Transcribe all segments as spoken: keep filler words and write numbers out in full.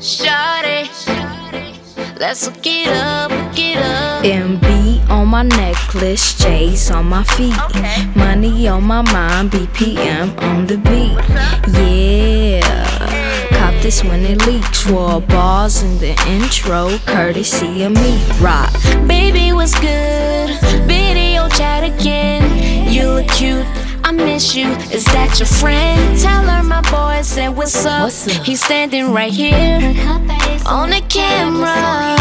Shawty, let's look it up, look it up. M B on my necklace, J's on my feet, Okay. money on my mind, B P M on the beat. Yeah, cop this when it leaks. Wore bars in the intro, courtesy of me. Rock. Baby, what's good? Video chat again. You look cute, I miss you. Is that your friend? Tell her my boy said what's up. What's up? He's standing right here on the camera.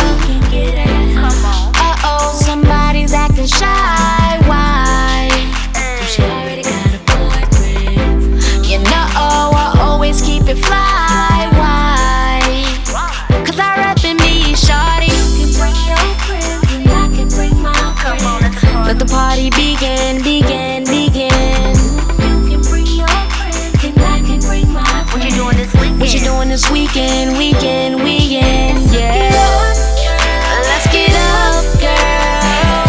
Uh oh, somebody's acting shy. Why? She already got a boyfriend. You know I always keep it fly. Why? Cause I rap in me, shawty. You can bring your friends and I can bring my friends. Let the party begin, begin, begin. You can bring your friends and I can bring my friends. What you doing this weekend? What you doing this weekend, weekend, weekend? Yeah. Let's get up, girl.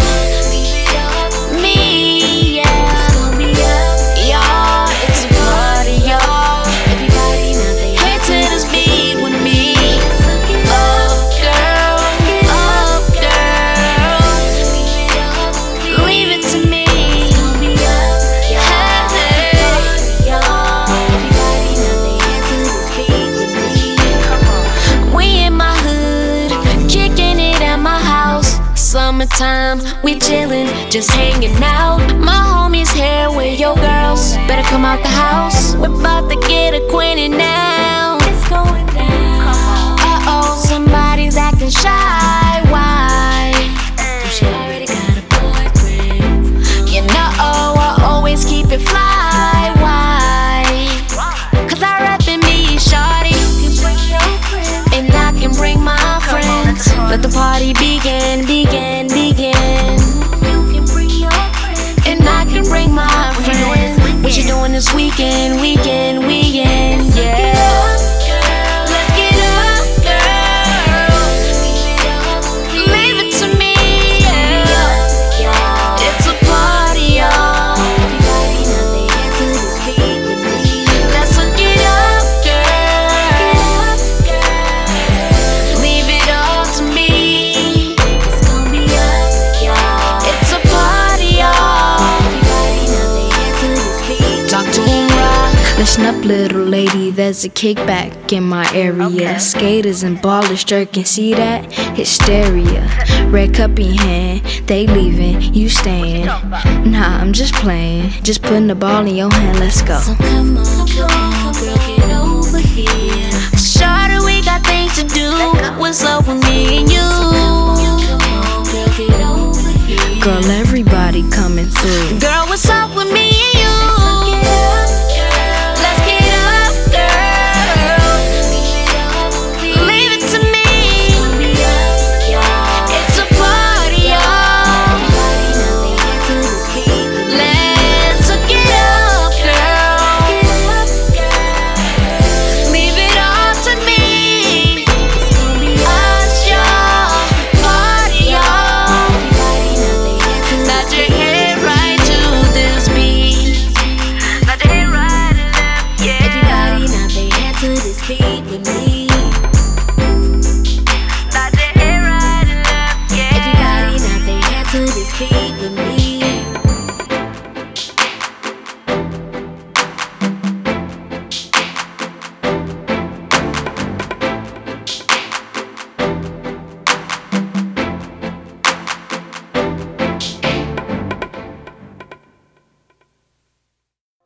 Me, yeah. It's gonna be up, y'all. It's a party, y'all. Everybody now they head to this beat with me. Up, girl. Up, girl. Leave it to me. It's gonna be up, y'all. Hey, y'all. Everybody now they head to this beat with me. We in my hood, kicking it at my house. Summertime, we chillin', just hanging out. My homies here with your girls. Better come out the house. We're about to get acquainted now. It's going down. Uh oh, somebody's acting shy. Why? She already got a boyfriend. You know I always keep it fly. Why? Cause I rap in me, shawty. You can bring your friends and I can bring my friends. Let the party begin, begin, begin. You can bring your friends and I can bring my friends. What you doing this weekend, weekend, weekend? Yeah. Let's get up, girl. Leave it to me, yeah. It's a party, y'all. Everybody now they head to this beat with me. Let's look it up, girl. Leave it all to me. It's gonna be us, y'all. It's a party, y'all. Everybody now they head to this beat. Talk to him, rock. Listen up, little lady, there's a kickback in my area. Okay. Skaters and ballers jerking, see that? Hysteria. Red cup in hand, they leaving, you staying. Nah, I'm just playing, just putting the ball in your hand, let's go. So come on, come on, girl, get over here. Shorty, we got things to do. What's up with me and you? Come on, girl, get over here. Girl, everybody coming through.